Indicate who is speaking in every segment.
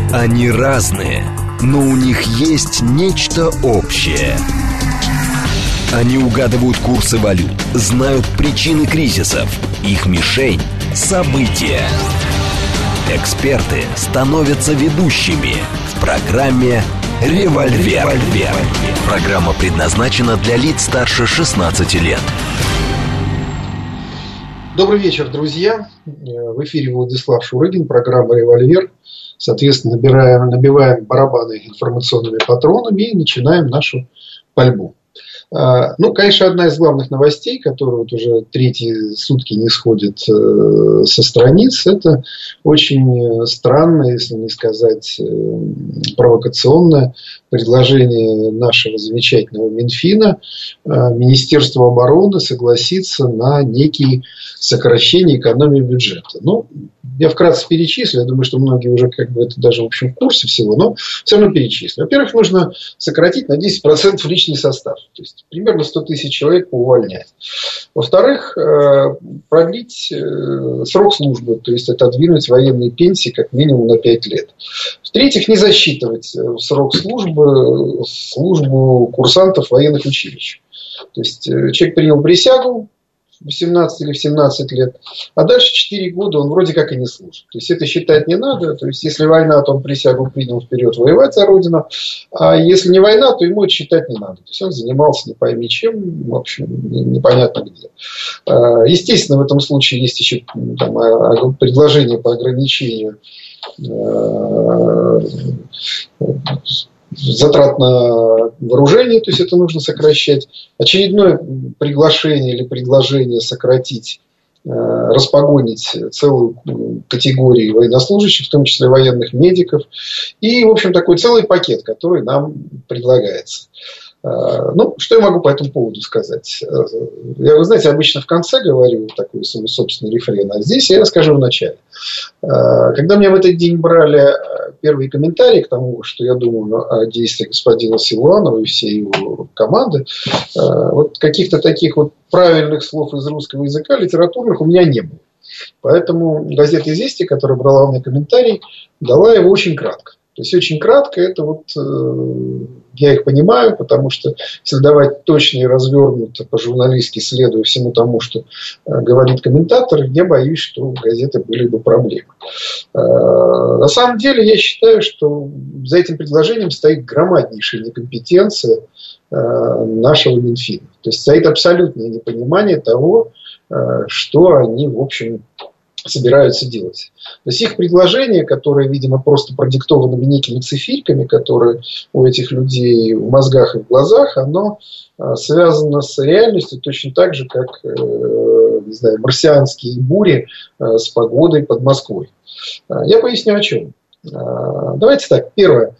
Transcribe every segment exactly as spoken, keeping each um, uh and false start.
Speaker 1: Они разные, но у них есть нечто общее. Они угадывают курсы валют, знают причины кризисов. Их мишень – события. Эксперты становятся ведущими в программе «Револьвер». Программа предназначена для лиц старше шестнадцати лет.
Speaker 2: Добрый вечер, друзья. В эфире Владислав Шурыгин, программа «Револьвер». Соответственно, набираем, набиваем барабаны информационными патронами и начинаем нашу пальбу. Ну, конечно, одна из главных новостей, которая вот уже третьи сутки не сходит со страниц, это очень странное, если не сказать провокационное предложение нашего замечательного Минфина, Министерства обороны, согласиться на некие сокращения экономии бюджета. Ну, я вкратце перечислю, я думаю, что многие уже как бы это даже в общем в курсе всего, но все равно перечислю. Во-первых, нужно сократить на десять процентов личный состав, то есть примерно сто тысяч человек поувольнять. Во-вторых, продлить срок службы, то есть отодвинуть военные пенсии как минимум на пять лет. В-третьих, не засчитывать срок службы, службу курсантов военных училищ. То есть человек принял присягу в восемнадцать или в семнадцать лет, а дальше четыре года он вроде как и не служит. То есть это считать не надо. То есть если война, то он присягу принял вперед воевать за Родину. А если не война, то ему это считать не надо. То есть он занимался не пойми чем, в общем, непонятно где. Естественно, в этом случае есть еще там, предложение по ограничению затрат на вооружение, то есть это нужно сокращать. Очередное приглашение или предложение сократить, распогонить целую категорию военнослужащих, в том числе военных медиков. И, в общем, такой целый пакет, который нам предлагается. Ну, что я могу по этому поводу сказать? Я, вы знаете, обычно в конце говорю такой свой собственный рефрен, а здесь я расскажу в начале. Когда меня в этот день брали первые комментарии к тому, что я думаю о действиях господина Силуанова и всей его команды, вот каких-то таких вот правильных слов из русского языка, литературных, у меня не было. Поэтому газета «Известия», которая брала у меня комментарий, дала его очень кратко. То есть очень кратко, это вот э, я их понимаю, потому что если давать точно и развернуто по-журналистски, следуя всему тому, что э, говорит комментатор, я боюсь, что у газеты были бы проблемы. Э, на самом деле я считаю, что за этим предложением стоит громаднейшая некомпетенция э, нашего Минфина. То есть стоит абсолютное непонимание того, э, что они, в общем, собираются делать. То есть их предложение, которое, видимо, просто продиктовано некими цифирками, которые у этих людей в мозгах и в глазах, оно связано с реальностью точно так же, как, не знаю, марсианские бури с погодой под Москвой. Я поясню, о чем. Давайте так. Первое.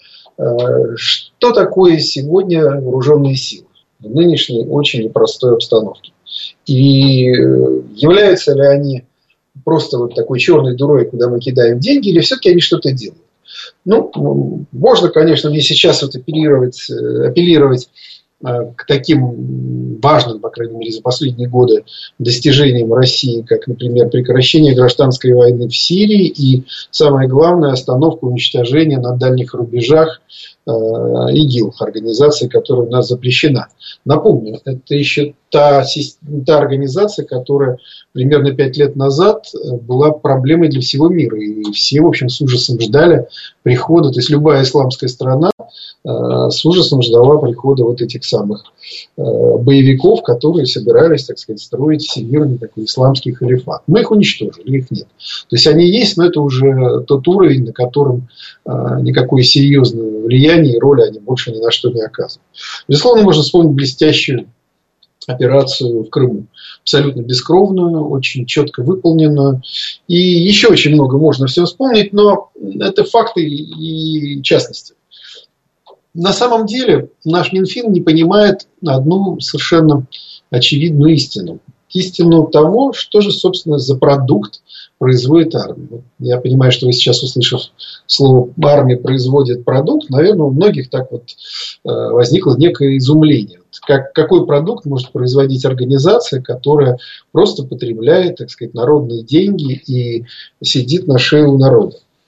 Speaker 2: Что такое сегодня вооруженные силы в нынешней очень непростой обстановке? И являются ли они просто вот такой черной дырой, куда мы кидаем деньги, или все-таки они что-то делают? Ну, можно, конечно, мне сейчас вот апеллировать, апеллировать к таким важным, по крайней мере, за последние годы достижениям России, как, например, прекращение гражданской войны в Сирии и, самое главное, остановка уничтожения на дальних рубежах ИГИЛ, организации, которая у нас запрещена. Напомню, это еще та, та организация, которая примерно пять лет назад была проблемой для всего мира. И все, в общем, с ужасом ждали прихода. То есть любая исламская страна с ужасом ждала прихода вот этих самых боевиков, которые собирались, так сказать, строить всемирный такой исламский халифат. Мы их уничтожили, их нет. То есть они есть, но это уже тот уровень, на котором никакое серьезное влияние и роли они больше ни на что не оказывают. Безусловно, можно вспомнить блестящую операцию в Крыму. Абсолютно бескровную, очень четко выполненную. И еще очень много можно всего вспомнить, но это факты и частности. На самом деле наш Минфин не понимает одну совершенно очевидную истину. Истину того, что же, собственно, за продукт производит армия. Я понимаю, что вы сейчас, услышав слово «армия производит продукт», наверное, у многих так вот возникло некое изумление. Как, какой продукт может производить организация, которая просто потребляет, так сказать, народные деньги и сидит на шее у народа?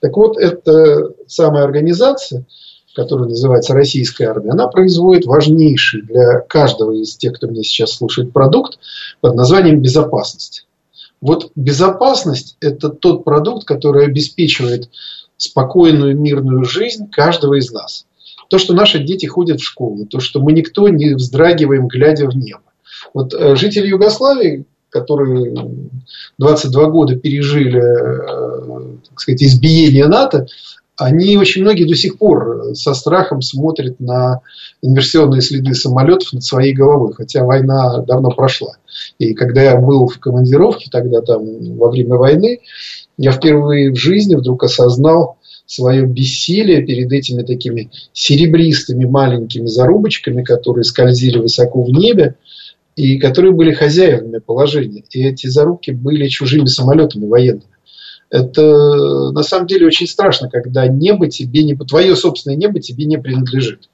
Speaker 2: Так вот, эта самая организация, которая называется Российская армия, она производит важнейший для каждого из тех, кто меня сейчас слушает, продукт под названием безопасность. Вот безопасность – это тот продукт, который обеспечивает спокойную, мирную жизнь каждого из нас. То, что наши дети ходят в школу, то, что мы никто не вздрагиваем, глядя в небо. Вот жители Югославии, которые двадцать два года пережили, так сказать, избиение НАТО, они очень многие до сих пор со страхом смотрят на инверсионные следы самолетов над своей головой, хотя война давно прошла. И когда я был в командировке тогда там во время войны, я впервые в жизни вдруг осознал свое бессилие перед этими такими серебристыми маленькими зарубочками, которые скользили высоко в небе и которые были хозяевами положения. И эти зарубки были чужими самолетами военными. Это на самом деле очень страшно, когда небо тебе не, твое собственное небо тебе не принадлежит.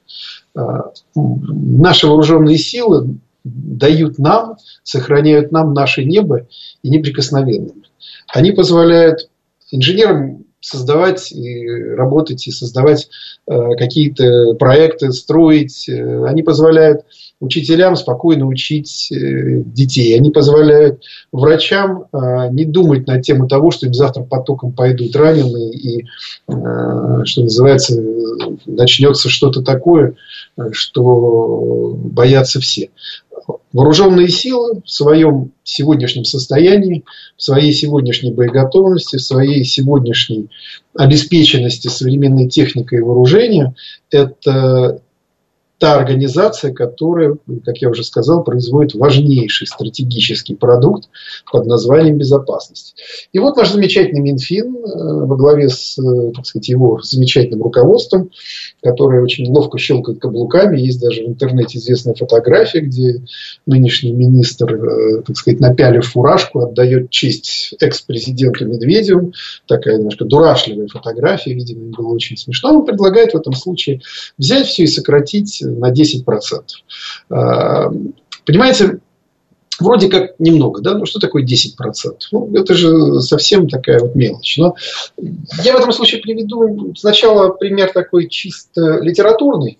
Speaker 2: Наши вооруженные силы дают нам, сохраняют нам наше небо и неприкосновенным. Они позволяют инженерам создавать и работать, и создавать какие-то проекты, строить. Они позволяют учителям спокойно учить детей. Они позволяют врачам не думать на тему того, что им завтра потоком пойдут раненые и, что называется, начнется что-то такое, что боятся все. Вооруженные силы в своем сегодняшнем состоянии, в своей сегодняшней боеготовности, в своей сегодняшней обеспеченности современной техникой и вооружением – это та организация, которая, как я уже сказал, производит важнейший стратегический продукт под названием безопасность. И вот наш замечательный Минфин во главе с, так сказать, его замечательным руководством, которое очень ловко щелкает каблуками. Есть даже в интернете известная фотография, где нынешний министр, так сказать, напялив фуражку, отдает честь экс-президенту Медведеву. Такая немножко дурашливая фотография, видимо, им было очень смешно. Он предлагает в этом случае взять все и сократить на десять процентов. Понимаете, вроде как немного, да? Ну, что такое десять процентов? Ну, это же совсем такая вот мелочь. Но я в этом случае приведу сначала пример такой чисто литературный.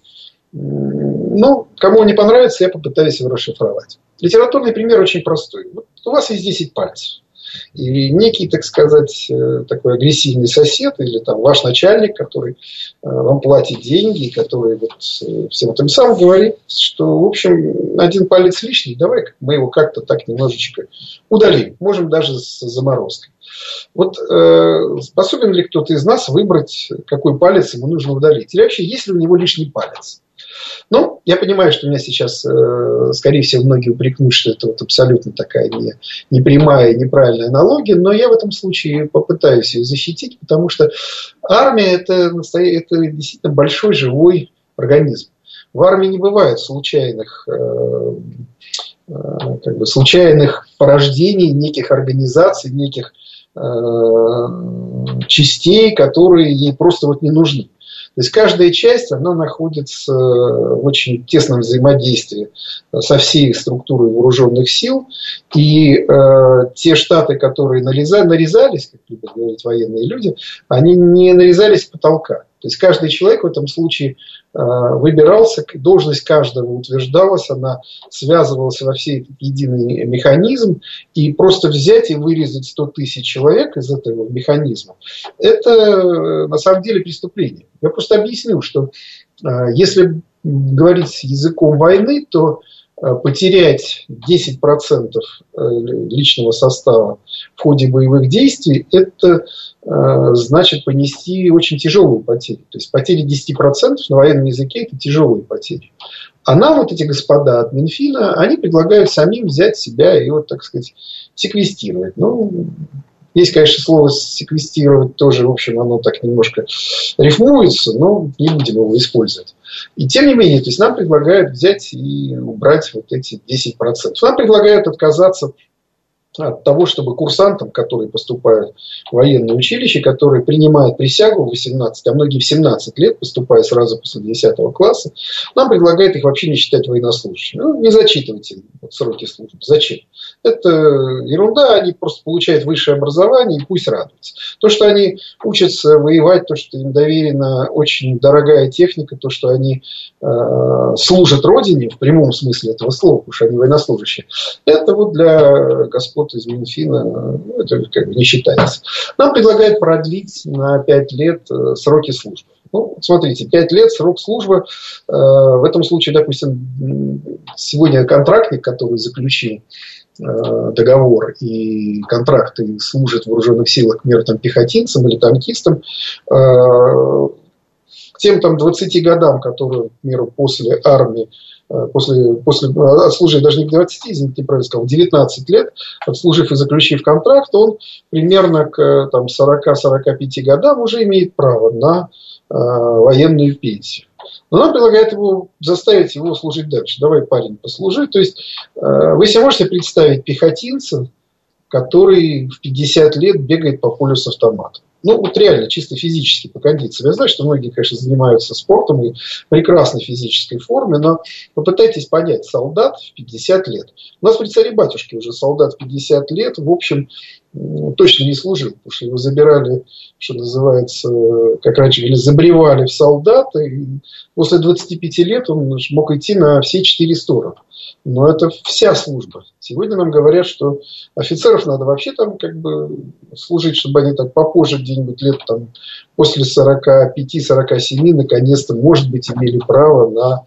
Speaker 2: Ну, кому не понравится, я попытаюсь его расшифровать. Литературный пример очень простой. Вот у вас есть десять пальцев. И некий, так сказать, такой агрессивный сосед или там ваш начальник, который вам платит деньги, и который вот всем этим сам говорит, что, в общем, один палец лишний, давай мы его как-то так немножечко удалим. Можем даже с заморозкой. Вот э, способен ли кто-то из нас выбрать, какой палец ему нужно удалить? Или вообще, есть ли у него лишний палец? Ну, я понимаю, что меня сейчас, э, скорее всего, многие упрекнут, что это вот абсолютно такая не, не прямая, неправильная аналогия, но я в этом случае попытаюсь ее защитить, потому что армия это, это действительно большой живой организм. В армии не бывает случайных, э, э, как бы случайных порождений неких организаций, неких э, частей, которые ей просто вот не нужны. То есть каждая часть, она находится в очень тесном взаимодействии со всей структурой вооруженных сил. И э, те штаты, которые нарезали, нарезались, как любят говорить военные люди, они не нарезались с потолка. То есть каждый человек в этом случае э, выбирался, должность каждого утверждалась, она связывалась во всей этот единый механизм. И просто взять и вырезать сто тысяч человек из этого механизма, это э, на самом деле преступление. Я просто объясню, что э, если говорить языком войны, то э, потерять десять процентов э, личного состава в ходе боевых действий, это э, значит понести очень тяжелые потери. То есть потери десять процентов на военном языке – это тяжелые потери. А нам вот эти господа от Минфина, они предлагают самим взять себя и вот, так сказать, секвестировать. Ну, есть, конечно, слово секвестировать тоже, в общем, оно так немножко рифмуется, но не будем его использовать. И тем не менее, то есть нам предлагают взять и убрать вот эти десять процентов. Нам предлагают отказаться от того, чтобы курсантам, которые поступают в военное училище, которые принимают присягу в восемнадцать, а многие в семнадцать лет, поступая сразу после десятого класса, нам предлагают их вообще не считать военнослужащими. Ну, не зачитывайте вот сроки службы. Зачем? Это ерунда, они просто получают высшее образование и пусть радуются. То, что они учатся воевать, то, что им доверена очень дорогая техника, то, что они э, служат Родине в прямом смысле этого слова, потому что они военнослужащие, это вот для господ из Минфина, ну, это как бы не считается. Нам предлагают продлить на пять лет сроки службы. Ну, смотрите, пять лет срок службы, э, в этом случае, допустим, сегодня контрактник, который заключил э, договор и контракт и служит в вооруженных силах, к примеру, там, пехотинцам или танкистам, э, к тем там, двадцати годам, которые, к примеру, после армии, После, после отслужив, даже не к двадцати, извините, неправильно сказал, девятнадцать лет, отслужив и заключив контракт, он примерно к там, сорока-сорока пяти годам уже имеет право на э, военную пенсию. Но нам предлагают его, заставить его служить дальше. Давай, парень, послужи. То есть э, вы себе можете представить пехотинца, который в пятьдесят лет бегает по полю с автоматом. Ну, вот реально, чисто физически, по кондициям. Я знаю, что многие, конечно, занимаются спортом и в прекрасной физической форме, но попытайтесь понять, солдат в пятьдесят лет. У нас при царе-батюшке уже солдат в пятьдесят лет, в общем, точно не служил, потому что его забирали, что называется, как раньше говорили, забревали в солдаты, и после двадцати пяти лет он мог идти на все четыре стороны. Но это вся служба. Сегодня нам говорят, что офицеров надо вообще там как бы служить, чтобы они так попозже где-нибудь лет там после сорока пяти — сорока семи наконец-то, может быть, имели право на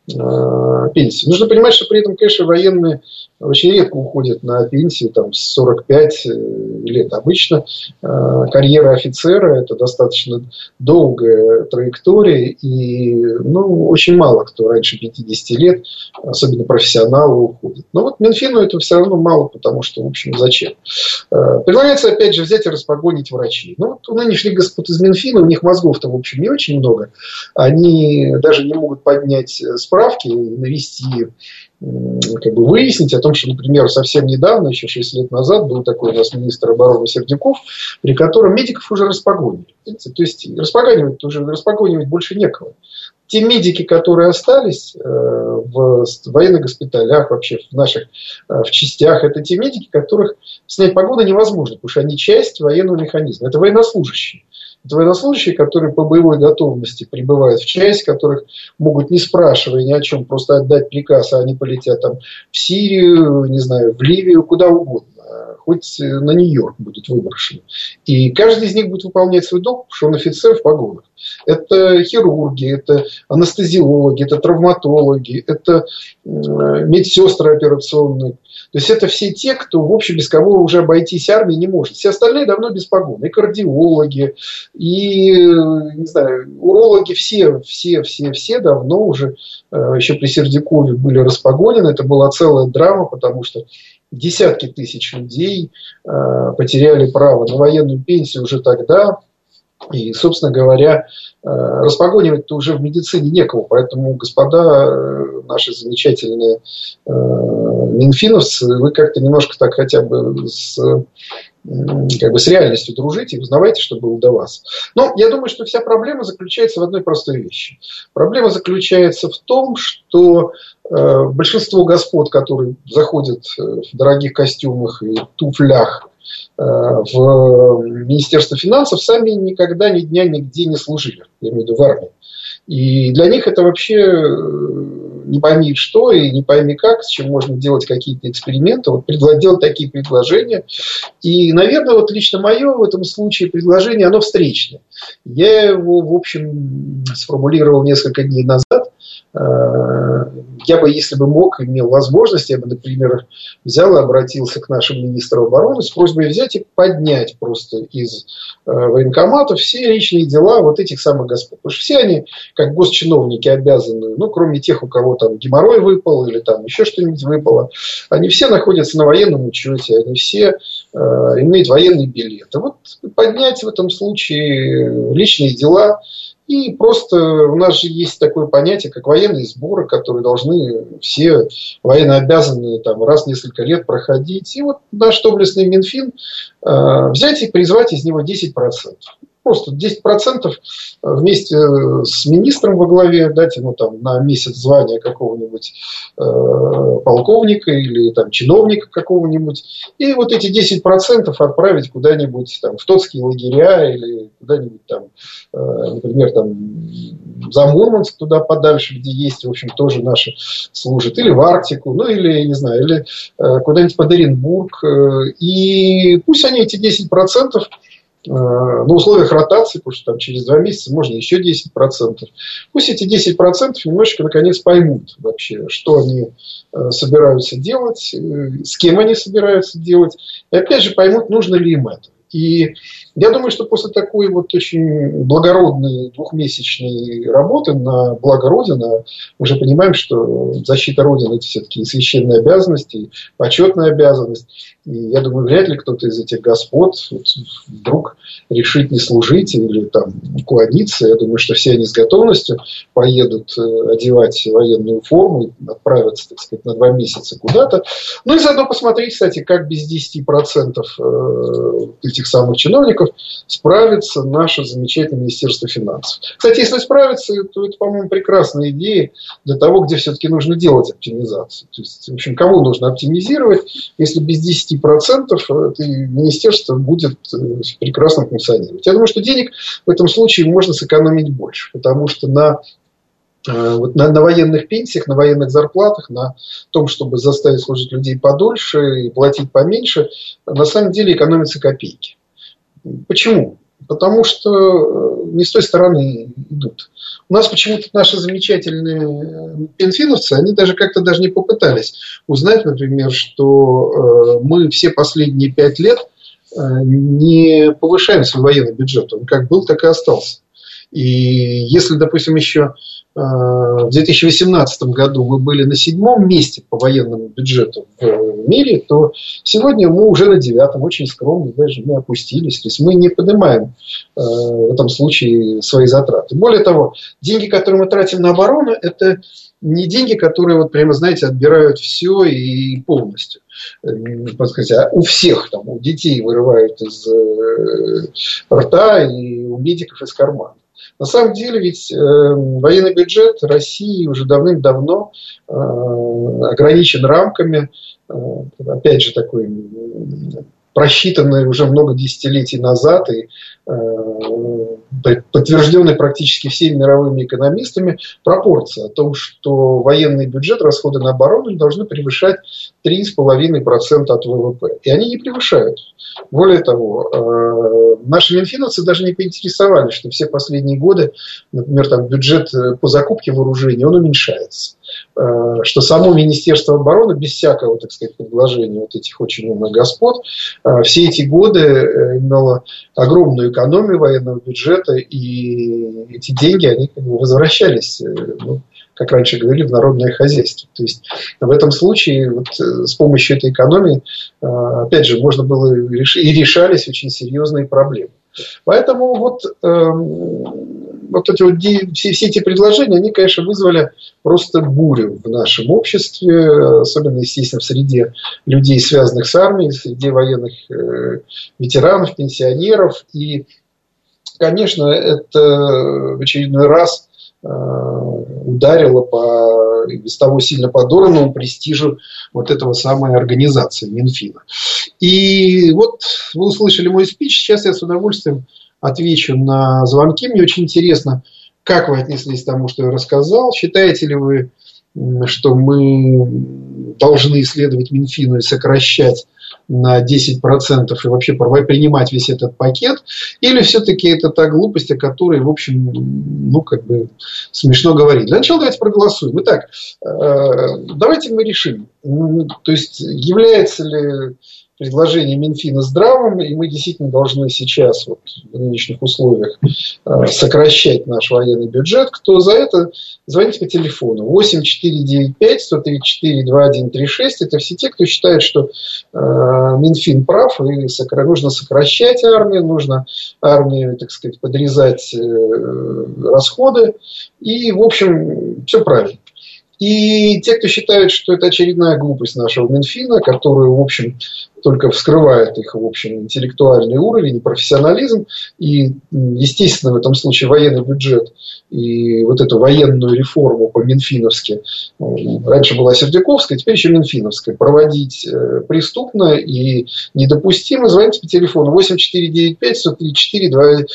Speaker 2: э, пенсию. Нужно понимать, что при этом, конечно, военные очень редко уходят на пенсию там, с сорока пяти лет. Обычно э, карьера офицера – это достаточно долгая траектория, и ну, очень мало кто раньше пятидесяти лет, особенно профессионалы, уходит. Но вот Минфину это все равно мало, потому что, в общем, зачем? Э, предлагается, опять же, взять и распогонить врачей. Ну, вот у нынешних господ из Минфина, у них мозгов-то, в общем, не очень много. Они даже не могут поднять справки и навести, как бы выяснить о том, что, например, совсем недавно, еще шесть лет назад, был такой у нас министр обороны Сердюков, при котором медиков уже распогонили. То есть распогонивать уже распогонивать больше некого. Те медики, которые остались в военных госпиталях, вообще в наших в частях, это те медики, которых снять погоны невозможно, потому что они часть военного механизма. Это военнослужащие. Это военнослужащие, которые по боевой готовности прибывают в часть, которых могут, не спрашивая ни о чем, просто отдать приказ, а они полетят там в Сирию, не знаю, в Ливию, куда угодно. Хоть на Нью-Йорк будет выброшен. И каждый из них будет выполнять свой долг, потому что он офицер в погонах. Это хирурги, это анестезиологи, это травматологи, это медсестры операционные. То есть это все те, кто, в общем, без кого уже обойтись армией не может. Все остальные давно без погон. И кардиологи, и, не знаю, урологи, все, все, все, все давно уже, еще при Сердюкове были распогонены. Это была целая драма, потому что десятки тысяч людей э, потеряли право на военную пенсию уже тогда. И, собственно говоря, э, распогонивать-то уже в медицине некого. Поэтому, господа э, наши замечательные э, минфиновцы, вы как-то немножко так хотя бы с, как бы с реальностью дружите и узнавайте, что было до вас. Но я думаю, что вся проблема заключается в одной простой вещи. Проблема заключается в том, что э, большинство господ, которые заходят в дорогих костюмах и туфлях э, в Министерство финансов, сами никогда ни дня нигде не служили, я имею в виду в армии. И для них это вообще не пойми что и не пойми как, с чем можно делать какие-то эксперименты, вот делать такие предложения. И, наверное, вот лично мое в этом случае предложение, оно встречное. Я его, в общем, сформулировал несколько дней назад. Я бы, если бы мог, имел возможность, я бы, например, взял и обратился к нашему министру обороны с просьбой взять и поднять просто из военкоматов все личные дела вот этих самых господ. Потому что все они, как госчиновники, обязаны, ну, кроме тех, у кого там геморрой выпал или там еще что-нибудь выпало, они все находятся на военном учете, они все э, имеют военный билет. И вот поднять в этом случае личные дела И просто у нас же есть такое понятие, как военные сборы, которые должны все военнообязанные там, раз в несколько лет проходить. И вот наш доблестный Минфин э, взять и призвать из него десять процентов. Просто десять процентов вместе с министром во главе дать ему там на месяц звания какого-нибудь э, полковника или там чиновника какого-нибудь. И вот эти десять процентов отправить куда-нибудь там в тотские лагеря или куда-нибудь там, э, например, там за Мурманск туда подальше, где есть, в общем, тоже наши служат. Или в Арктику, ну или, не знаю, или э, куда-нибудь под Оренбург. Э, и пусть они эти десять процентов на условиях ротации, потому что там через два месяца можно еще десять процентов. Пусть эти десять процентов немножечко наконец поймут вообще, что они собираются делать, с кем они собираются делать. И опять же поймут, нужно ли им это. И я думаю, что после такой вот очень благородной двухмесячной работы на благо Родины, мы же понимаем, что защита Родины – это все-таки священная обязанность, и почетная обязанность. И я думаю, вряд ли кто-то из этих господ вот, вдруг решит не служить или там уклониться. Я думаю, что все они с готовностью поедут одевать военную форму и отправятся, так сказать, на два месяца куда-то. Ну и заодно посмотреть, кстати, как без десяти процентов этих самых чиновников справится наше замечательное Министерство финансов. Кстати, если справится, то это, по-моему, прекрасная идея для того, где все-таки нужно делать оптимизацию. То есть, в общем, кого нужно оптимизировать, если без десяти процентов это министерство будет прекрасно функционировать. Я думаю, что денег в этом случае можно сэкономить больше, потому что на Вот на, на военных пенсиях, на военных зарплатах, на том, чтобы заставить служить людей подольше и платить поменьше, на самом деле экономятся копейки. Почему? Потому что не с той стороны идут. У нас почему-то наши замечательные пенфиновцы, они даже как-то даже не попытались узнать, например, что мы все последние пять лет не повышаем свой военный бюджет. Он как был, так и остался. И если, допустим, еще в две тысячи восемнадцатом году мы были на седьмом месте по военному бюджету в мире, то сегодня мы уже на девятом, очень скромно, даже мы опустились. То есть мы не поднимаем в этом случае свои затраты. Более того, деньги, которые мы тратим на оборону, это не деньги, которые, вот прямо, знаете, отбирают все и полностью. А у всех, там, у детей вырывают из рта и у медиков из кармана. На самом деле, ведь э, военный бюджет России уже давным-давно э, ограничен рамками, э, опять же, такой просчитанный уже много десятилетий назад и э, подтвержденный практически всеми мировыми экономистами пропорция о том, что военный бюджет, расходы на оборону должны превышать три целых пять десятых процента от вэ вэ пэ. И они не превышают. Более того, э, наши минфиновцы даже не поинтересовались, что все последние годы, например, там, бюджет по закупке вооружений, он уменьшается. Э, что само Министерство обороны, без всякого, так сказать, предложения вот этих очень умных господ, э, все эти годы имело огромную экономию военного бюджета, и эти деньги, они как бы возвращались, э, ну, как раньше говорили, в народное хозяйство. То есть в этом случае вот, с помощью этой экономии, опять же, можно было решить, и решались очень серьезные проблемы. Поэтому вот, э, вот эти вот все, все эти предложения, они, конечно, вызвали просто бурю в нашем обществе, особенно, естественно, в среде людей, связанных с армией, среди военных э, ветеранов, пенсионеров. И, конечно, это в очередной раз ударило по и без того сильно подорванному престижу вот этого самой организации Минфина. И вот вы услышали мой спич, сейчас я с удовольствием отвечу на звонки. Мне очень интересно, как вы отнеслись к тому, что я рассказал. Считаете ли вы, что мы должны исследовать Минфину и сокращать на десять процентов и вообще принимать весь этот пакет, или все-таки это та глупость, о которой, в общем, ну, как бы смешно говорить. Для начала давайте проголосуем. Итак, давайте мы решим, то есть является ли, то предложение Минфина здравым, и мы действительно должны сейчас вот, в нынешних условиях э, сокращать наш военный бюджет, кто за это, звоните по телефону восемь четыре девять пять сто тридцать четыре двадцать один тридцать шесть. Это все те, кто считает, что э, Минфин прав, и сокра... нужно сокращать армию, нужно армию, так сказать, подрезать э, расходы. И, в общем, все правильно. И те, кто считает, что это очередная глупость нашего Минфина, которую, в общем, только вскрывает их, в общем, интеллектуальный уровень и профессионализм, и, естественно, в этом случае военный бюджет и вот эту военную реформу по-минфиновски, раньше была Сердюковская, теперь еще Минфиновская, проводить преступно и недопустимо. Звоните по телефону восемь четыре девять пять сто тридцать четыре двадцать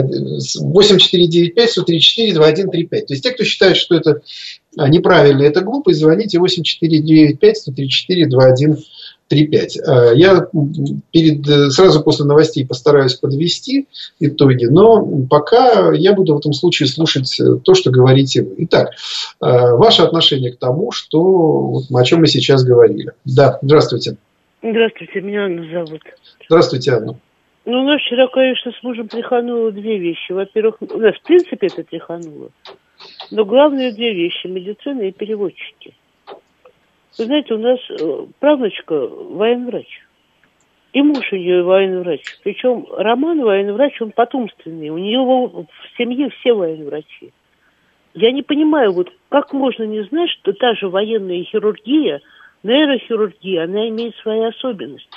Speaker 2: один тридцать пять. То есть те, кто считает, что это неправильно, это глупо, звоните восемь четыре девять пять сто тридцать четыре двадцать один тридцать пять. Я перед, сразу после новостей постараюсь подвести итоги, но пока я буду в этом случае слушать то, что говорите вы. Итак, ваше отношение к тому, что, о чем мы сейчас говорили. Да, здравствуйте.
Speaker 3: Здравствуйте, меня Анна зовут.
Speaker 2: Здравствуйте, Анна.
Speaker 3: Ну, у нас вчера, конечно, с мужем тряхануло две вещи. Во-первых, у нас в принципе это тряхануло. Но главные две вещи – медицина и переводчики. Вы знаете, у нас правнучка военврач. И муж у нее военврач. Причем Роман военврач, он потомственный. У нее в семье все военврачи. Я не понимаю, вот как можно не знать, что та же военная хирургия, нейрохирургия, она имеет свои особенности.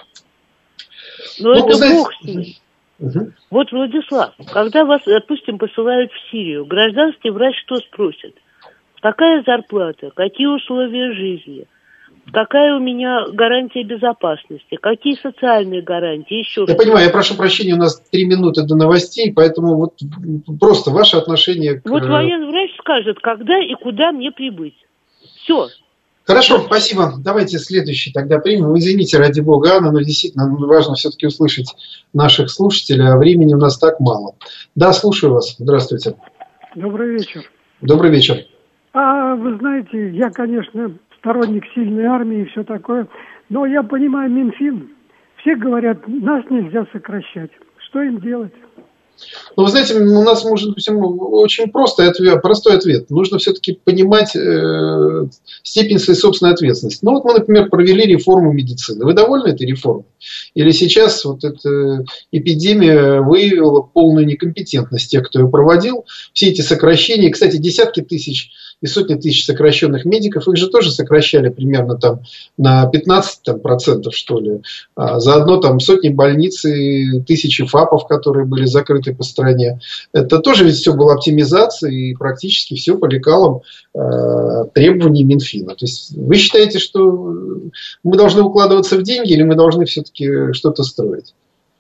Speaker 3: Но ну, это знаете... бог с ним. Угу. Вот, Владислав, когда вас, допустим, посылают в Сирию, гражданский врач что спросит? Какая зарплата, какие условия жизни, какая у меня гарантия безопасности, какие социальные гарантии, еще
Speaker 2: Я что-то. Понимаю, я прошу прощения, у нас три минуты до новостей, поэтому вот просто ваше отношение к...
Speaker 3: Вот военврач скажет, когда и куда мне прибыть. Все.
Speaker 2: Хорошо, спасибо. Давайте следующий тогда примем. Извините, ради бога, Анна, но действительно важно все-таки услышать наших слушателей, а времени у нас так мало. Да, слушаю вас. Здравствуйте.
Speaker 4: Добрый вечер.
Speaker 2: Добрый вечер.
Speaker 4: А вы знаете, я, конечно, сторонник сильной армии и все такое, но я понимаю Минфин. Все говорят, нас нельзя сокращать. Что им делать?
Speaker 2: Ну, вы знаете, у нас может быть очень простой ответ, простой ответ. Нужно все-таки понимать э, степень своей собственной ответственности. Ну, вот мы, например, провели реформу медицины. Вы довольны этой реформой? Или сейчас вот эта эпидемия выявила полную некомпетентность тех, кто ее проводил? Все эти сокращения, кстати, десятки тысяч и сотни тысяч сокращенных медиков, их же тоже сокращали примерно там на пятнадцать там, процентов, что ли. А заодно там сотни больниц и тысячи ФАПов, которые были закрыты по стране. Это тоже ведь все было оптимизация и практически все по лекалам э, требований Минфина. То есть вы считаете, что мы должны укладываться в деньги или мы должны все-таки что-то строить?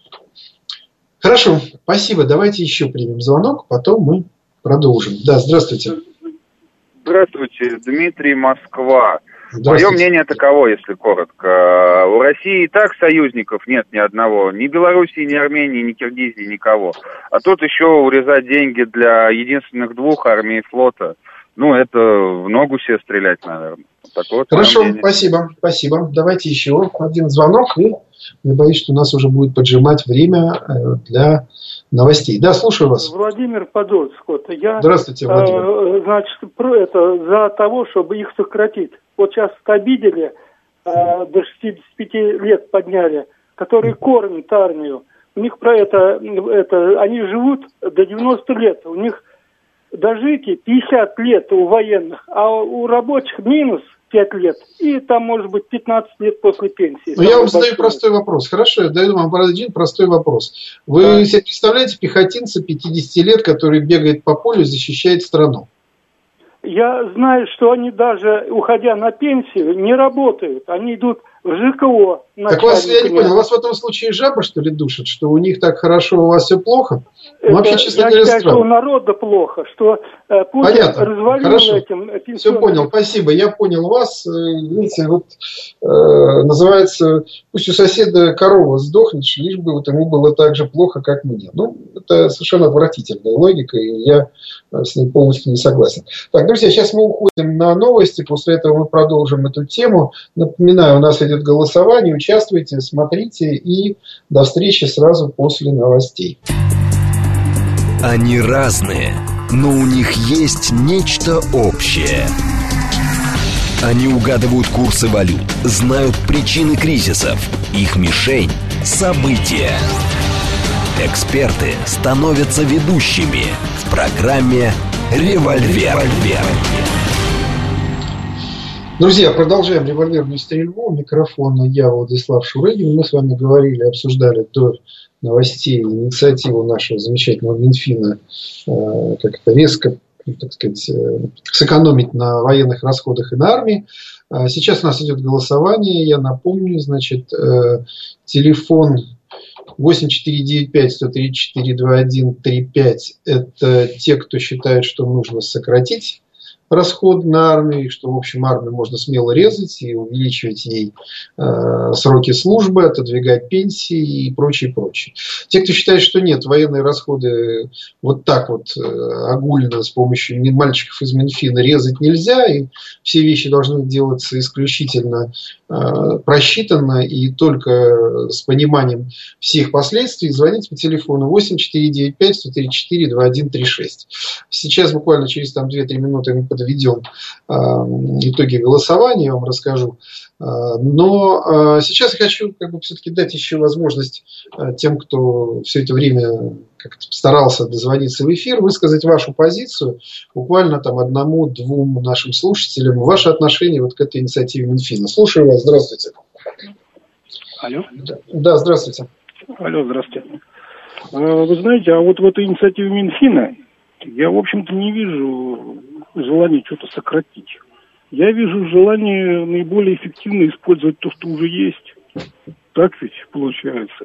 Speaker 2: Хорошо, спасибо. Давайте еще примем звонок, потом мы продолжим. Да, здравствуйте.
Speaker 5: Здравствуйте, Дмитрий, Москва. Мое мнение таково, если коротко. У России и так союзников нет ни одного. Ни Белоруссии, ни Армении, ни Киргизии, никого. А тут еще урезать деньги для единственных двух армий и флота. Ну, это в ногу себе стрелять, наверное. Такое
Speaker 2: Хорошо, спасибо, спасибо. Давайте еще один звонок. И я боюсь, что у нас уже будет поджимать время для новостей. Да, слушаю вас.
Speaker 4: Владимир Подольск. Я,
Speaker 2: Здравствуйте, Владимир.
Speaker 4: Э, значит, про это, за того, чтобы их сократить. Вот сейчас обидели, э, до шестидесяти пяти лет подняли, которые кормят армию. У них про это, это, они живут до девяноста лет. У них дожитие пятьдесят лет у военных, а у рабочих минус пять лет. И там может быть пятнадцать лет после пенсии.
Speaker 2: Но я вам задаю простой вопрос. Хорошо, я даю вам один простой вопрос. Вы да. себе представляете пехотинца пятидесяти лет, который бегает по полю и защищает страну?
Speaker 4: Я знаю, что они даже, уходя на пенсию, не работают. Они идут в ЖКО.
Speaker 2: Так вас, я не понял, вас в этом случае жаба, что ли, душит? Что у них так хорошо, у вас все плохо?
Speaker 4: Это, вообще, честно я говоря, считаю, странно. Что у народа плохо, что э, Путин
Speaker 2: Понятно.
Speaker 4: развалил
Speaker 2: Хорошо.
Speaker 4: этим пенсионным.
Speaker 2: Все понял, спасибо, я понял вас. Видите, вот э, называется, пусть у соседа корова сдохнет, лишь бы вот ему было так же плохо, как мне. Ну, это совершенно отвратительная логика, и я с ней полностью не согласен. Так, друзья, сейчас мы уходим на новости, после этого мы продолжим эту тему. Напоминаю, у нас идет голосование, участвуйте, смотрите и до встречи сразу после новостей.
Speaker 1: Они разные, но у них есть нечто общее. Они угадывают курсы валют, знают причины кризисов. Их мишень – события. Эксперты становятся ведущими в программе «Револьвер».
Speaker 2: Друзья, продолжаем револьверную стрельбу. У микрофона я, Владислав Шурыгин. Мы с вами говорили, обсуждали до новостей инициативу нашего замечательного Минфина э, как-то резко, так сказать, э, сэкономить на военных расходах и на армии. А сейчас у нас идет голосование. Я напомню, значит, э, телефон восемь четыре девять пять сто тридцать четыре двадцать один тридцать пять. Это те, кто считает, что нужно сократить расход на армию, что, в общем, армию можно смело резать и увеличивать ей э, сроки службы, отодвигать пенсии и прочее, прочее. Те, кто считает, что нет, военные расходы вот так вот э, огульно с помощью мальчиков из Минфина резать нельзя, и все вещи должны делаться исключительно э, просчитанно и только с пониманием всех последствий, звоните по телефону восемь четыре девять пять сто тридцать четыре двадцать один тридцать шесть. Сейчас буквально через там, две-три минуты мы подведем э, итоги голосования, я вам расскажу. Э, но э, сейчас я хочу как бы, все-таки дать еще возможность э, тем, кто все это время как-то старался дозвониться в эфир, высказать вашу позицию, буквально там одному-двум нашим слушателям, ваше отношение вот к этой инициативе Минфина. Слушаю вас, здравствуйте.
Speaker 6: Алло.
Speaker 2: Да, да, здравствуйте.
Speaker 6: Алло, здравствуйте. Вы знаете, а вот в этой инициативе Минфина я, в общем-то, не вижу желания что-то сократить. Я вижу желание наиболее эффективно использовать то, что уже есть. Так ведь получается.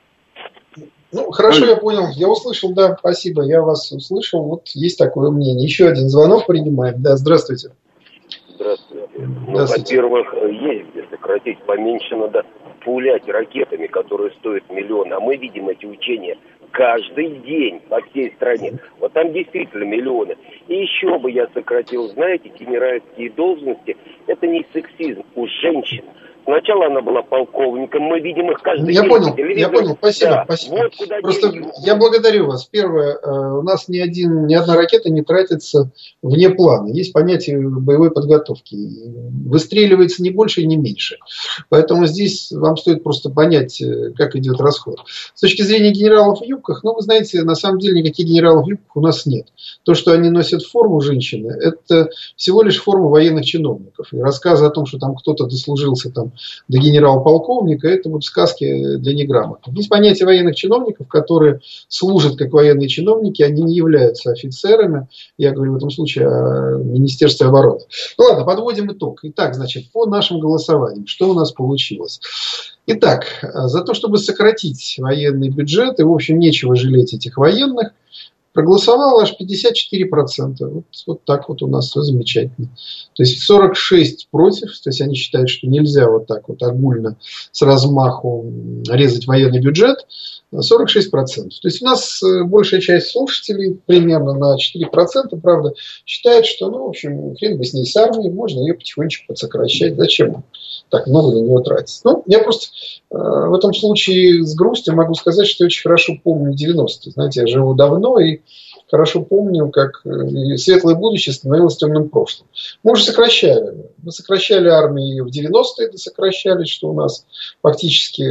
Speaker 2: Ну, хорошо, я понял. Я услышал, да, спасибо. Я вас услышал. Вот есть такое мнение. Еще один звонок принимаем. Да, здравствуйте.
Speaker 7: Здравствуйте. Ну,
Speaker 2: Здравствуйте.
Speaker 7: во-первых, есть где сократить. Поменьше надо пулять ракетами, которые стоят миллион. А мы видим эти учения каждый день по всей стране. Вот там действительно миллионы. И еще бы я сократил, знаете, генеральские должности. Это не сексизм у женщин. Сначала она была полковником, мы видим их каждый
Speaker 2: я
Speaker 7: день.
Speaker 2: Понял, я понял, спасибо.
Speaker 7: Да.
Speaker 2: спасибо.
Speaker 7: Вот куда
Speaker 2: Просто
Speaker 7: деньги.
Speaker 2: я благодарю вас. Первое, у нас ни, один, ни одна ракета не тратится вне плана. Есть понятие боевой подготовки. Выстреливается не больше и не меньше. Поэтому здесь вам стоит просто понять, как идет расход. С точки зрения генералов в юбках, ну, вы знаете, на самом деле никаких генералов в юбках у нас нет. То, что они носят форму женщины, это всего лишь форма военных чиновников. И рассказы о том, что там кто-то дослужился там до генерал-полковника, это будут сказки для неграмотных. Есть понятие военных чиновников, которые служат как военные чиновники, они не являются офицерами. Я говорю в этом случае о Министерстве обороны. Ну ладно, подводим итог. Итак, значит, по нашим голосованиям, что у нас получилось? Итак, за то, чтобы сократить военный бюджет, и в общем нечего жалеть этих военных, проголосовало аж пятьдесят четыре процента. Вот, вот так вот у нас все замечательно. То есть сорок шесть против. То есть они считают, что нельзя вот так вот огульно с размаху резать военный бюджет. сорок шесть процентов. То есть у нас большая часть слушателей, примерно на четыре процента, правда, считает, что, ну, в общем, хрен бы с ней с армией, можно ее потихонечку подсокращать. Зачем так много на нее тратить? Ну, я просто э, в этом случае с грустью могу сказать, что я очень хорошо помню девяностые. Знаете, я живу давно и хорошо помню, как светлое будущее становилось темным прошлым. Мы уже сокращали. Мы сокращали армии в девяностые, сокращали, что у нас фактически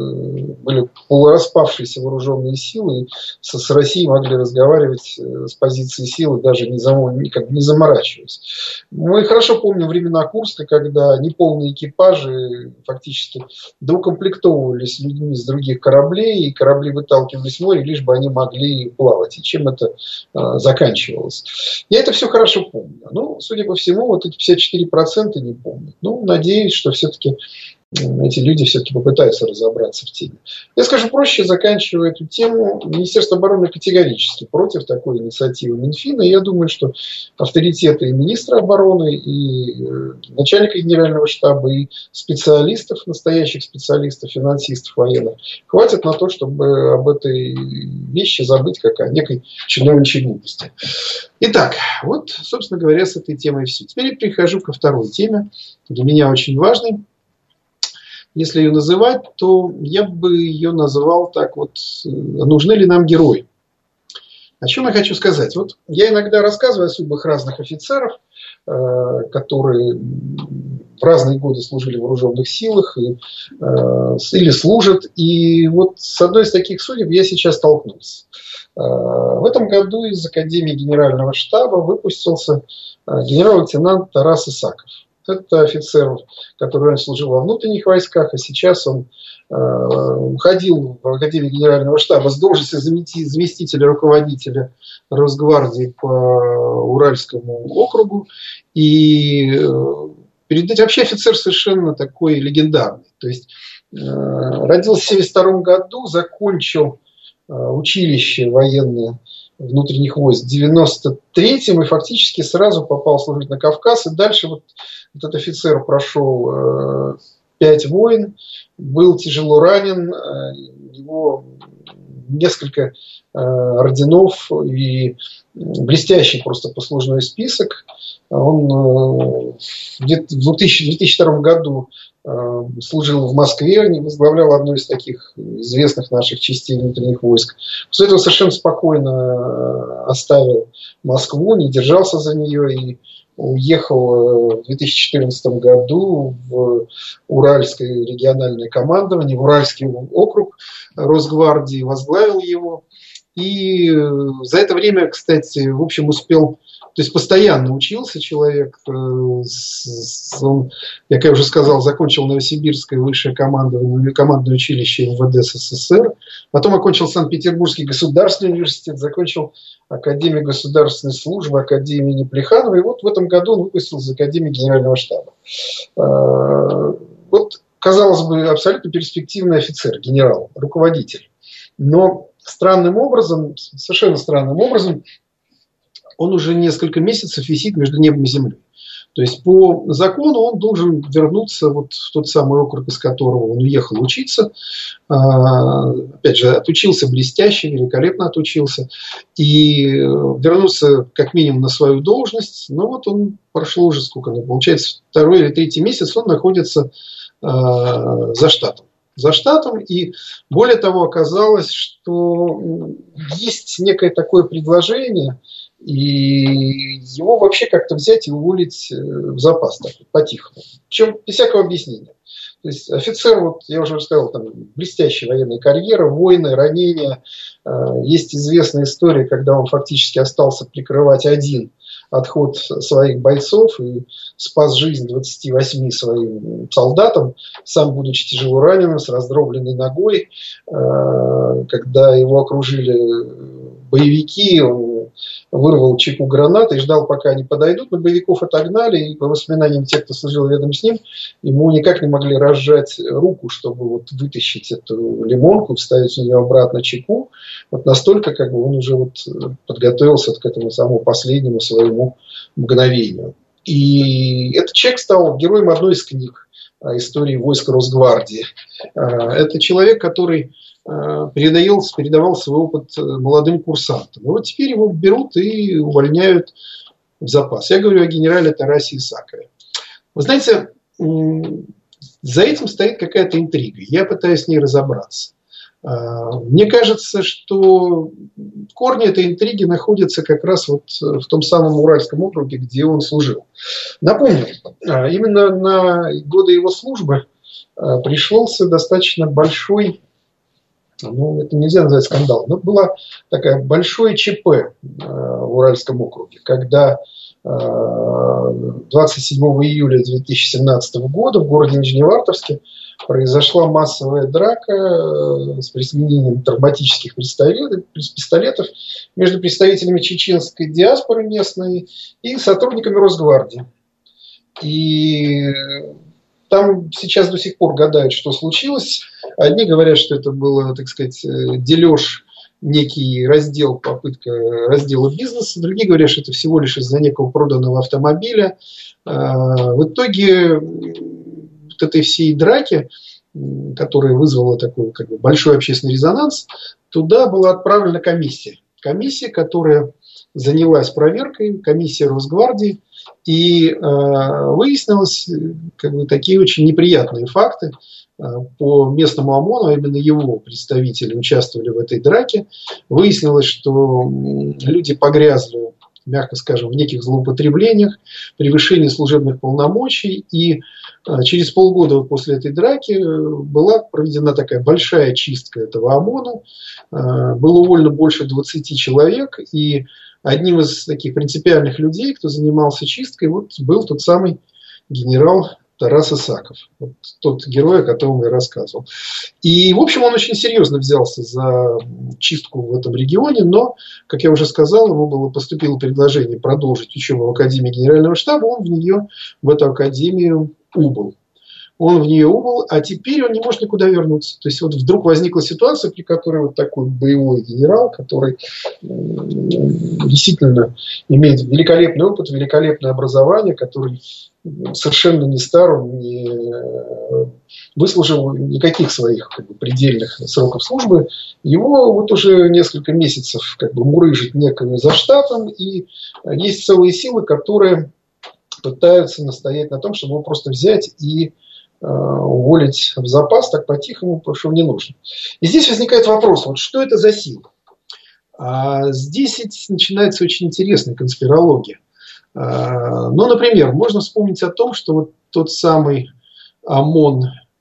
Speaker 2: были полураспавшиеся вооруженные силы. И с, с Россией могли разговаривать с позиции силы, даже не, зам, никак, не заморачиваясь. Мы хорошо помним времена Курска, когда неполные экипажи фактически доукомплектовывались людьми с других кораблей, и корабли выталкивались в море, лишь бы они могли плавать. И чем это заканчивалось. Я это все хорошо помню. Ну, судя по всему, вот эти пятьдесят четыре процента не помнят. Ну, надеюсь, что все-таки эти люди все-таки попытаются разобраться в теме. Я скажу проще, заканчивая эту тему, Министерство обороны категорически против такой инициативы Минфина. Я думаю, что авторитеты и министра обороны, и начальника генерального штаба, и специалистов, настоящих специалистов, финансистов военных, хватит на то, чтобы об этой вещи забыть, как о некой чиновничьей глупости. Итак, вот, собственно говоря, с этой темой все. Теперь я перехожу ко второй теме, для меня очень важной. Если ее называть, то я бы ее назвал так вот: нужны ли нам герои? О чем я хочу сказать? Вот я иногда рассказываю о судьбах разных офицеров, которые в разные годы служили в вооруженных силах и, или служат. И вот с одной из таких судеб я сейчас столкнулся. В этом году из Академии Генерального штаба выпустился генерал-лейтенант Тарас Исаков. Это офицер, который раньше служил во внутренних войсках, а сейчас он э, ходил в Академию Генерального штаба с должности заместителя руководителя Росгвардии по Уральскому округу. И э, перед этим вообще офицер совершенно такой легендарный. То есть э, родился в семьдесят втором году, закончил э, училище военное внутренних войск в девяносто третьем и фактически сразу попал служить на Кавказ. И дальше вот этот офицер прошел э, пять войн, был тяжело ранен, э, его несколько э, орденов и блестящий просто послужной список. Он э, в две тысячи втором году э, служил в Москве, возглавлял одну из таких известных наших частей внутренних войск. После этого совершенно спокойно оставил Москву, не держался за нее и уехал в две тысячи четырнадцатом году в Уральское региональное командование, в Уральский округ Росгвардии, возглавил его. И за это время, кстати, в общем, успел, то есть постоянно учился человек. Он, я, как уже сказал, закончил Новосибирское высшее командование, командное училище МВД СССР. Потом окончил Санкт-Петербургский государственный университет, закончил Академию государственной службы, Академию имени Плеханова. И вот в этом году он выпустился из Академии Генерального штаба. Вот, казалось бы, абсолютно перспективный офицер, генерал, руководитель. Но странным образом, совершенно странным образом, он уже несколько месяцев висит между небом и землей. То есть по закону он должен вернуться вот в тот самый округ, из которого он уехал учиться. Опять же, отучился блестяще, великолепно отучился. И вернуться как минимум на свою должность. Но вот он прошло уже сколько, ну, получается, второй или третий месяц он находится за штатом. За штатом, и более того, оказалось, что есть некое такое предложение, и его вообще как-то взять и уволить в запас, так, по-тихому. Причем без всякого объяснения. То есть офицер, вот я уже рассказал, там блестящая военная карьера, войны, ранения. Есть известная история, когда он фактически остался прикрывать один отход своих бойцов и спас жизнь двадцати восьми своим солдатам, сам будучи тяжело раненым, с раздробленной ногой. Когда его окружили боевики, он вырвал чеку гранаты и ждал, пока они подойдут, но боевиков отогнали, и по воспоминаниям тех, кто служил рядом с ним, ему никак не могли разжать руку, чтобы вот вытащить эту лимонку, вставить в нее обратно чеку. Вот настолько как бы он уже вот подготовился к этому самому последнему своему мгновению. И этот человек стал героем одной из книг истории войск Росгвардии. Это человек, который передавал, передавал свой опыт молодым курсантам. И вот теперь его берут и увольняют в запас. Я говорю о генерале Тарасе Исакове. Вы знаете, за этим стоит какая-то интрига. Я пытаюсь с ней разобраться. Мне кажется, что корни этой интриги находятся как раз вот в том самом Уральском округе, где он служил. Напомню, именно на годы его службы пришелся достаточно большой, ну, это нельзя назвать скандалом, но была такая большое ЧП в Уральском округе, когда двадцать седьмого июля две тысячи семнадцатого года в городе Нижневартовске произошла массовая драка с применением травматических пистолетов между представителями чеченской диаспоры местной и сотрудниками Росгвардии. И там сейчас до сих пор гадают, что случилось. Одни говорят, что это было, так сказать, дележ, некий раздел, попытка раздела бизнеса. Другие говорят, что это всего лишь из-за некого проданного автомобиля. В итоге вот этой всей драки, которая вызвала такой как бы большой общественный резонанс, туда была отправлена комиссия. Комиссия, которая занялась проверкой, комиссия Росгвардии, и э, выяснилось как бы, такие очень неприятные факты. Э, по местному ОМОНу, а именно его представители участвовали в этой драке. Выяснилось, что люди погрязли, мягко скажем, в неких злоупотреблениях, превышении служебных полномочий. И э, через полгода после этой драки была проведена такая большая чистка этого ОМОНа. Э, было уволено больше двадцати человек, и одним из таких принципиальных людей, кто занимался чисткой, вот был тот самый генерал Тарас Исаков. Вот тот герой, о котором я рассказывал. И, в общем, он очень серьезно взялся за чистку в этом регионе, но, как я уже сказал, ему было, поступило предложение продолжить учебу в Академии Генерального штаба, он в нее, в эту академию убыл. Он в нее убыл, а теперь он не может никуда вернуться. То есть вот вдруг возникла ситуация, при которой вот такой боевой генерал, который действительно имеет великолепный опыт, великолепное образование, который совершенно не стар, он не выслужил никаких своих как бы, предельных сроков службы, его вот уже несколько месяцев как бы мурыжит некими за штатом, и есть целые силы, которые пытаются настоять на том, чтобы его просто взять и уволить в запас так по-тихому, потому что не нужно. И здесь возникает вопрос, вот что это за сила? А здесь начинается очень интересная конспирология. А, ну, например, можно вспомнить о том, что вот тот самый ОМОН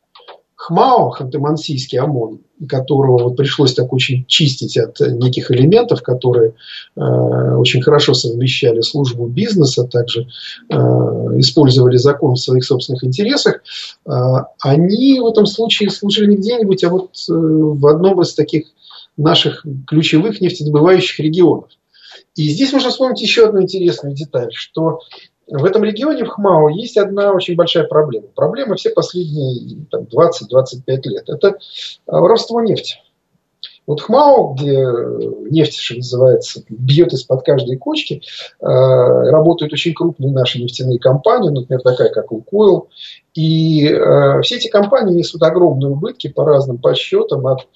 Speaker 2: ХМАО, Ханты-Мансийский ОМОН, которого вот пришлось так очень чистить от неких элементов, которые э, очень хорошо совмещали службу бизнеса, также э, использовали закон в своих собственных интересах, э, они в этом случае служили не где-нибудь, а вот э, в одном из таких наших ключевых нефтедобывающих регионов. И здесь можно вспомнить еще одну интересную деталь, что в этом регионе, в ХМАО, есть одна очень большая проблема. Проблема все последние двадцать-двадцать пять лет. Это воровство нефти. Вот ХМАО, где нефть, что называется, бьет из-под каждой кочки, работают очень крупные наши нефтяные компании, например, такая, как Лукойл. И все эти компании несут огромные убытки по разным подсчетам от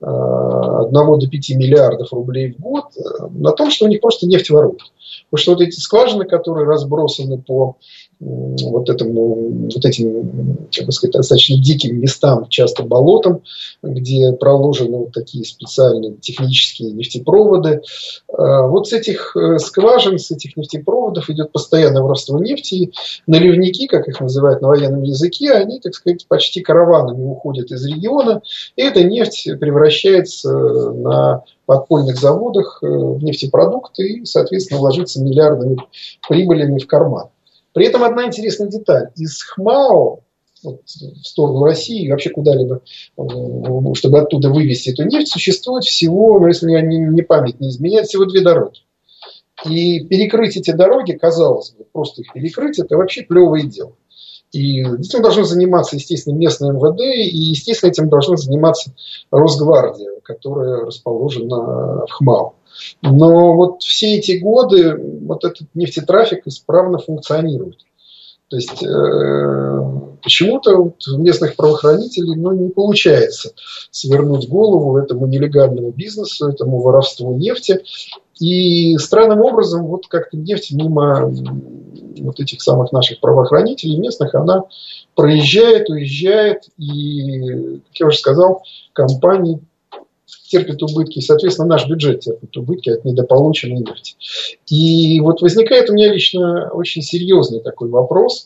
Speaker 2: одного до пяти миллиардов рублей в год на том, что у них просто нефть воруют. Потому что вот эти скважины, которые разбросаны по вот, этому, вот этим, как бы сказать, достаточно диким местам, часто болотам, где проложены вот такие специальные технические нефтепроводы. Вот с этих скважин, с этих нефтепроводов идет постоянное воровство нефти. И наливники, как их называют на военном языке, они, так сказать, почти караванами уходят из региона. И эта нефть превращается на подпольных заводах в нефтепродукты и, соответственно, ложится миллиардами прибылями в карман. При этом одна интересная деталь. Из ХМАО вот, в сторону России, вообще куда-либо, чтобы оттуда вывести эту нефть, существует всего, ну, если не память не изменяет, всего две дороги. И перекрыть эти дороги, казалось бы, просто их перекрыть, это вообще плевое дело. И этим должно заниматься, естественно, местное эм вэ дэ, и, естественно, этим должна заниматься Росгвардия, которая расположена в ХМАО. Но вот все эти годы вот этот нефтетрафик исправно функционирует. То есть э, почему-то вот у местных правоохранителей ну, не получается свернуть голову этому нелегальному бизнесу, этому воровству нефти. И странным образом вот как-то нефть мимо вот этих самых наших правоохранителей местных, она проезжает, уезжает. И, как я уже сказал, компании терпит убытки, и, соответственно, наш бюджет терпит убытки от недополученной нефти. И вот возникает у меня лично очень серьезный такой вопрос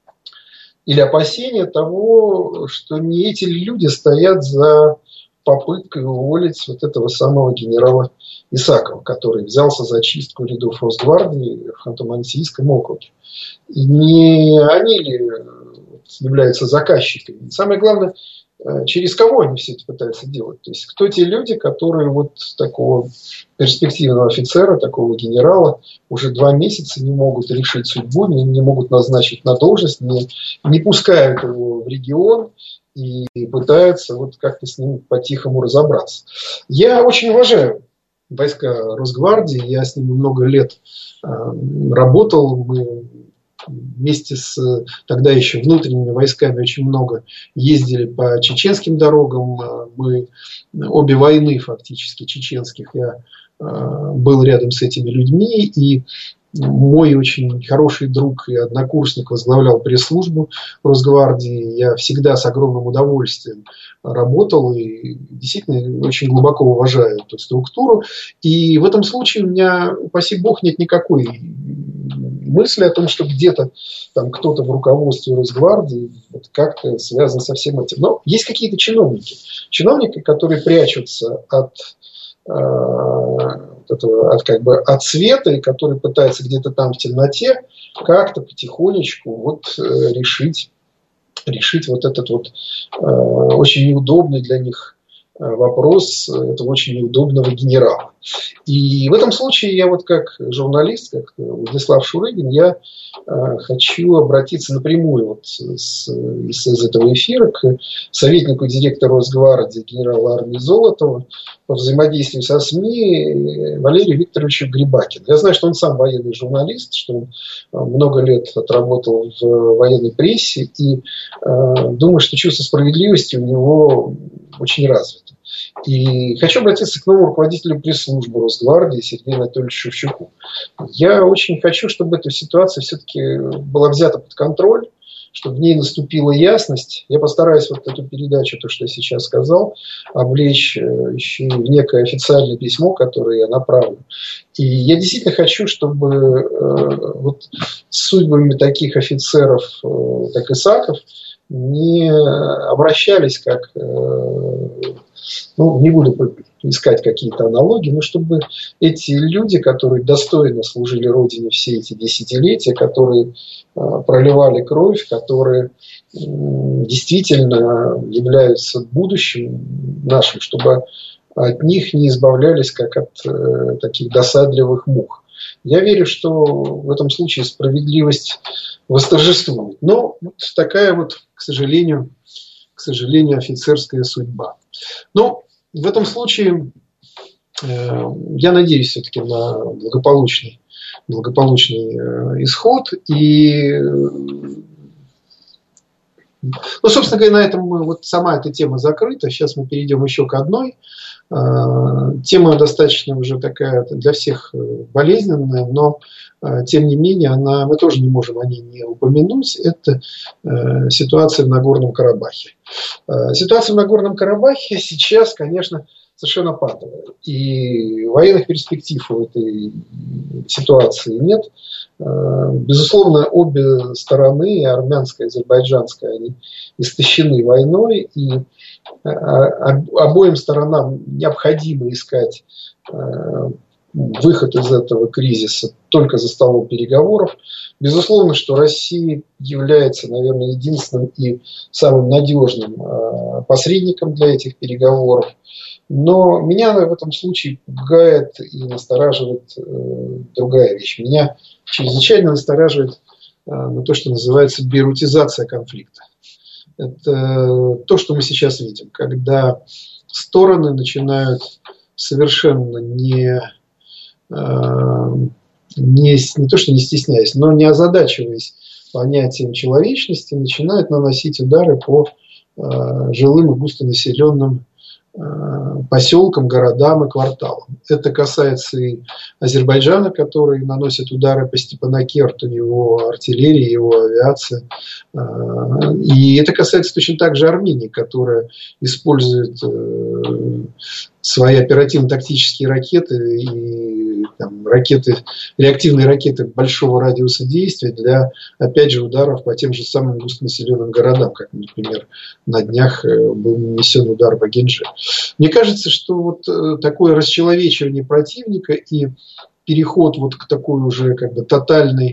Speaker 2: или опасение того, что не эти люди стоят за попыткой уволить вот этого самого генерала Исакова, который взялся за чистку рядов Росгвардии в Ханты-Мансийском округе. И не они ли являются заказчиками? И самое главное, через кого они все это пытаются делать? То есть, кто те люди, которые вот такого перспективного офицера, такого генерала уже два месяца не могут решить судьбу, не, не могут назначить на должность, не, не пускают его в регион и пытаются вот как-то с ним по-тихому разобраться. Я очень уважаю войска Росгвардии, я с ними много лет э, работал, мы вместе с тогда еще внутренними войсками очень много ездили по чеченским дорогам. Мы обе войны фактически чеченских я э, был рядом с этими людьми. И мой очень хороший друг и однокурсник возглавлял пресс-службу Росгвардии. Я всегда с огромным удовольствием работал и действительно очень глубоко уважаю эту структуру. И в этом случае у меня, упаси бог, нет никакой мысли о том, что где-то там кто-то в руководстве Росгвардии вот как-то связан со всем этим. Но есть какие-то чиновники. Чиновники, которые прячутся от, э, этого, от, как бы, от света и которые пытаются где-то там в темноте как-то потихонечку вот, э, решить, решить вот этот вот э, очень неудобный для них вопрос этого очень неудобного генерала. И в этом случае я вот как журналист, как Владислав Шурыгин, я э, хочу обратиться напрямую вот с, из, из этого эфира к советнику директора Росгвардии генералу армии Золотову по взаимодействию со СМИ Валерию Викторовичу Грибакину. Я знаю, что он сам военный журналист, что он много лет отработал в военной прессе, и э, думаю, что чувство справедливости у него очень развито. И хочу обратиться к новому руководителю пресс-службы Росгвардии Сергею Анатольевичу Шевчуку. Я очень хочу, чтобы эта ситуация все-таки была взята под контроль, чтобы в ней наступила ясность. Я постараюсь вот эту передачу, то, что я сейчас сказал, облечь еще в некое официальное письмо, которое я направлю. И я действительно хочу, чтобы э, вот с судьбами таких офицеров, э, как Исаков, не обращались как... Э, ну, не буду искать какие-то аналогии, но чтобы эти люди, которые достойно служили Родине все эти десятилетия, которые э, проливали кровь, которые э, действительно являются будущим нашим, чтобы от них не избавлялись, как от э, таких досадливых мух. Я верю, что в этом случае справедливость восторжествует. Но вот такая вот, к сожалению, к сожалению, офицерская судьба. Но в этом случае э, я надеюсь все-таки на благополучный, благополучный э, исход. И, ну, собственно говоря, на этом мы, вот сама эта тема закрыта. Сейчас мы перейдем еще к одной. Э, тема достаточно уже такая для всех болезненная, но э, тем не менее она, мы тоже не можем о ней не упомянуть. Это э, ситуация в Нагорном Карабахе. Ситуация в Нагорном Карабахе сейчас, конечно, совершенно патовая. И военных перспектив у этой ситуации нет. Безусловно, обе стороны, армянская и азербайджанская, они истощены войной. И обоим сторонам необходимо искать выход из этого кризиса только за столом переговоров. Безусловно, что Россия является, наверное, единственным и самым надежным посредником для этих переговоров. Но меня в этом случае пугает и настораживает другая вещь. Меня чрезвычайно настораживает то, что называется бейрутизация конфликта. Это то, что мы сейчас видим, когда стороны начинают совершенно не... Не, не то, что не стесняясь, но не озадачиваясь понятием человечности, начинают наносить удары по э, жилым и густонаселенным э, поселкам, городам и кварталам. Это касается и Азербайджана, который наносит удары по Степанакерту, его артиллерии, его авиации. Э, и это касается точно так же Армении, которая использует э, свои оперативно-тактические ракеты и там, ракеты, реактивные ракеты большого радиуса действия для, опять же, ударов по тем же самым густонаселенным городам, как, например, на днях был нанесен удар по Генже. Мне кажется, что вот такое расчеловечивание противника и переход вот к такой уже как бы тотальной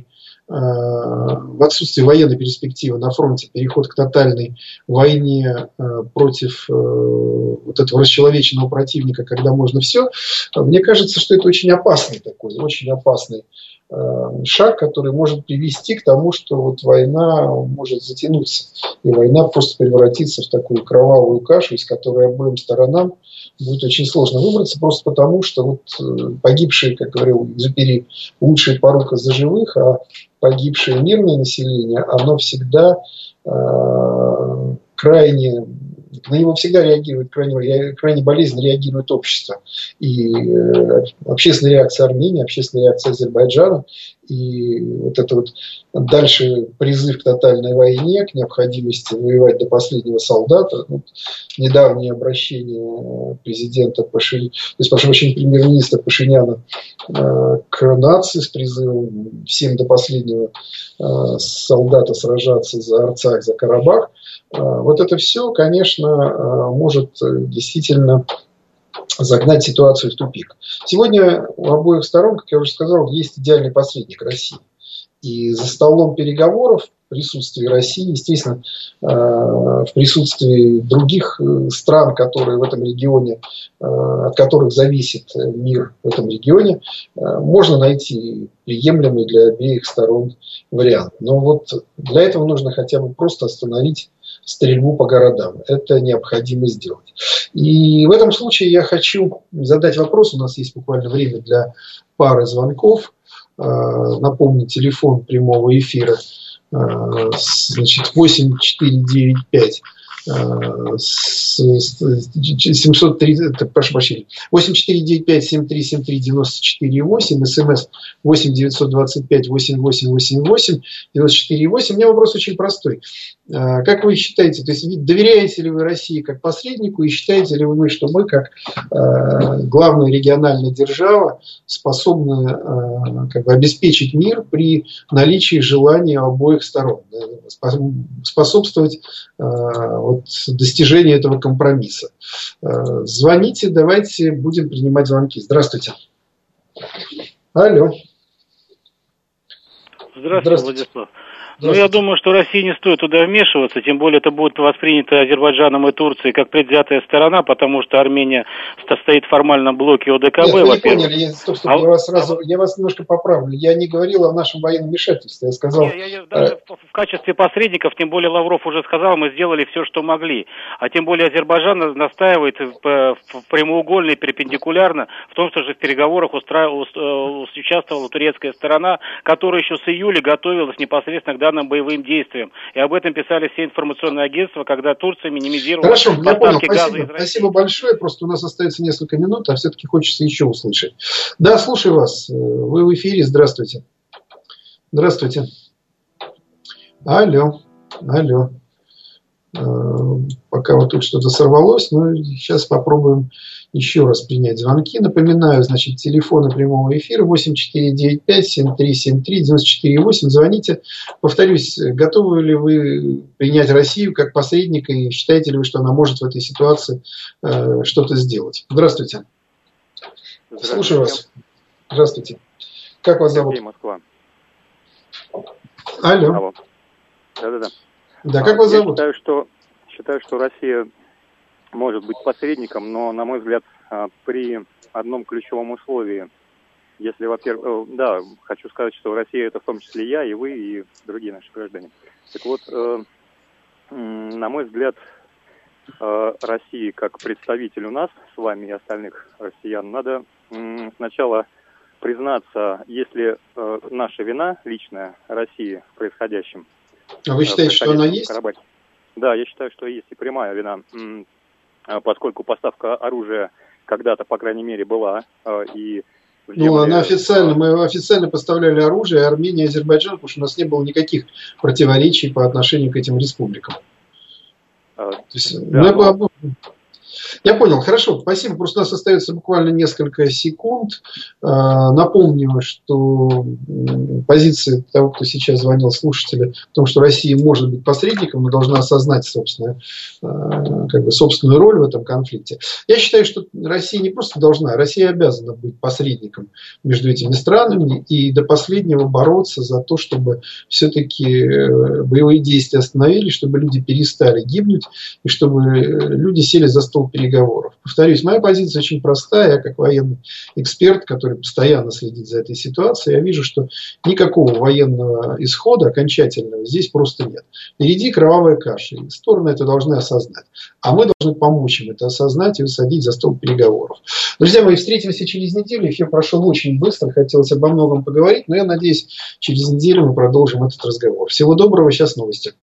Speaker 2: в отсутствие военной перспективы на фронте, переход к тотальной войне против вот этого расчеловеченного противника, когда можно все, мне кажется, что это очень опасный такой, очень опасный шаг, который может привести к тому, что вот война может затянуться. И война просто превратится в такую кровавую кашу, из которой обоим сторонам будет очень сложно выбраться, просто потому, что вот погибшие, как говорил Экзюпери, лучшая порука за живых, а погибшее мирное население, оно всегда э, крайне, на него всегда реагирует, крайне, крайне болезненно реагирует общество. И э, общественная реакция Армении, общественная реакция Азербайджана, и вот это вот дальше призыв к тотальной войне, к необходимости воевать до последнего солдата. Вот недавнее обращение президента Пашиняна, то есть, прошу прощения, премьер-министра Пашиняна э, к нации с призывом всем до последнего э, солдата сражаться за Арцах, за Карабах. Э, вот это все, конечно, э, может действительно загнать ситуацию в тупик. Сегодня у обоих сторон, как я уже сказал, есть идеальный посредник России. И за столом переговоров в присутствии России, естественно, в присутствии других стран, которые в этом регионе, от которых зависит мир в этом регионе, можно найти приемлемый для обеих сторон вариант. Но вот для этого нужно хотя бы просто остановить стрельбу по городам. Это необходимо сделать. И в этом случае я хочу задать вопрос. У нас есть буквально время для пары звонков. Напомню, телефон прямого эфира значит, восемь четыре девять пять семьсот тридцать, прошу прощения, восемь четыре девять пять семь три семь три девяносто четыре восемь, смс восемь девятьсот двадцать пять восемьдесят восемь восемьдесят восемь девяносто четыре восемь. У меня вопрос очень простой. Как вы считаете, то есть доверяете ли вы России как посреднику и считаете ли вы, что мы как главная региональная держава способны как бы обеспечить мир при наличии желания обоих сторон, способствовать вот, достижению этого компромисса? Звоните, давайте будем принимать звонки. Здравствуйте. Алло.
Speaker 8: Здравствуйте, Здравствуйте. Владислав. Ну, я думаю, что России не стоит туда вмешиваться, тем более это будет воспринято Азербайджаном и Турцией как предвзятая сторона, потому что Армения стоит в формальном блоке ОДКБ.
Speaker 2: Нет, вы не поняли, я, стоп, стоп, а... я, вас сразу, я вас немножко поправлю. Я не говорил о нашем военном вмешательстве, я сказал...
Speaker 8: Не, я, я, даже а... в качестве посредников, тем более Лавров уже сказал, мы сделали все, что могли. А тем более Азербайджан настаивает прямоугольно и перпендикулярно в том, что же в переговорах устра... участвовала турецкая сторона, которая еще с июля готовилась непосредственно к данным боевым действиям. И об этом писали все информационные агентства, когда Турция минимизировала
Speaker 2: Хорошо, я понял.
Speaker 8: газа
Speaker 2: Спасибо.
Speaker 8: из России.
Speaker 2: Спасибо большое. Просто у нас остается несколько минут, а все-таки хочется еще услышать. Да, слушаю вас. Вы в эфире. Здравствуйте. Здравствуйте. Алло. Алло. Пока вот тут что-то сорвалось, но сейчас попробуем еще раз принять звонки. Напоминаю, значит, телефоны прямого эфира восемь четыре девять пять семь три семь три девяносто четыре восемь. Звоните. Повторюсь, готовы ли вы принять Россию как посредника и считаете ли вы, что она может в этой ситуации э, что-то сделать? Здравствуйте. Здравствуйте. Слушаю вас. Здравствуйте. Как вас зовут?
Speaker 9: Сергей, Москва.
Speaker 2: Алло.
Speaker 9: Алло. Да-да-да.
Speaker 2: Да, как вас
Speaker 9: Я
Speaker 2: зовут?
Speaker 9: Считаю, что, считаю, что Россия может быть посредником, но, на мой взгляд, при одном ключевом условии. Если, во-первых, да, хочу сказать, что Россия это в том числе я, и вы, и другие наши граждане. Так вот, э, на мой взгляд, э, России как представителю нас, с вами и остальных россиян, надо э, сначала признаться, если э, наша вина личная России в происходящем.
Speaker 2: А вы считаете, что она есть?
Speaker 9: Карабахе. Да, я считаю, что есть и прямая вина, поскольку поставка оружия когда-то, по крайней мере, была. И
Speaker 2: ну, она официально, мы официально поставляли оружие Армении и Азербайджану, потому что у нас не было никаких противоречий по отношению к этим республикам.
Speaker 9: А,
Speaker 2: То есть,
Speaker 9: да,
Speaker 2: мы,
Speaker 9: но...
Speaker 2: Я понял, хорошо, спасибо. Просто у нас остается буквально несколько секунд. Напомню, что позиция того, кто сейчас звонил, слушателя, в том, что Россия может быть посредником, но должна осознать собственную, как бы, собственную роль в этом конфликте. Я считаю, что Россия не просто должна, Россия обязана быть посредником между этими странами и до последнего бороться за то, чтобы все-таки боевые действия остановились, чтобы люди перестали гибнуть и чтобы люди сели за стол переговоров. Повторюсь, моя позиция очень простая. Я как военный эксперт, который постоянно следит за этой ситуацией, я вижу, что никакого военного исхода окончательного здесь просто нет. Впереди кровавая каша. И стороны это должны осознать. А мы должны помочь им это осознать и усадить за стол переговоров. Друзья мои, встретимся через неделю. Эфир прошел очень быстро. Хотелось обо многом поговорить. Но я надеюсь, через неделю мы продолжим этот разговор. Всего доброго. Сейчас новости.